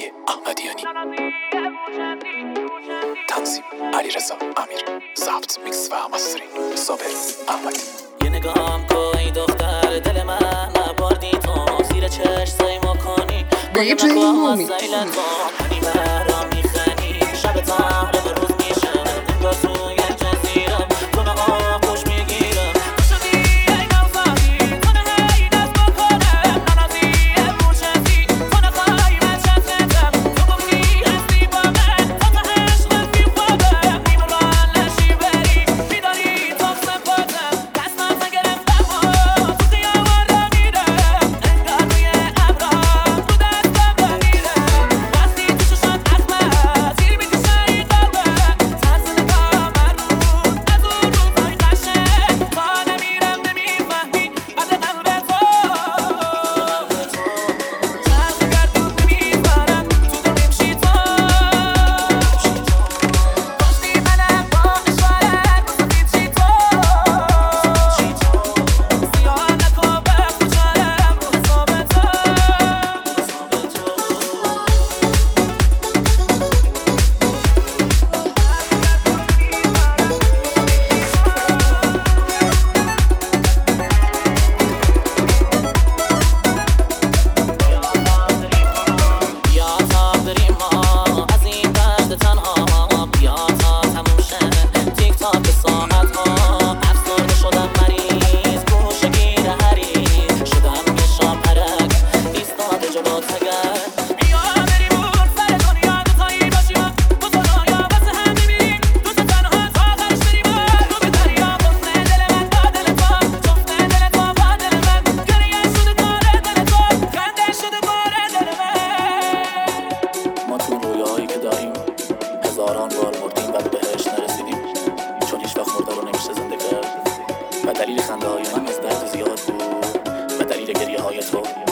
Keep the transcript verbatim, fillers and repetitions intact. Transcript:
احمدیانی، تنظیم علیرضا امیر، ضبط میکس و مسترینگ صابر احمدی. یه نگاهم کن ای دختر دل من نبردی تو زیر چشم سیما کنی دی جی مومی شب تحرم روز میشه انگار توی جزیرم کنه آب خوش میگیرم شدی ای نوزادی کنه هی دست بکنم ننازی موچتی کنه خواهی من چطرتم تو گفتی هستی با من تا تا عشق فی خوابم میمران لشی بری میداری تو سپاتم دست من گرفتم و تو خیابان را میرم انگار روی ابرام رو دستم بمیرم وقتی تو ششات احمد زیر میکشم هزاران بار مردیم و به بهشت نرسیدیم چون هیچ وقت مرده رو نمیشه زنده کرد و دلیل خنده های من از درد زیاد بود و دلیل گریه های تو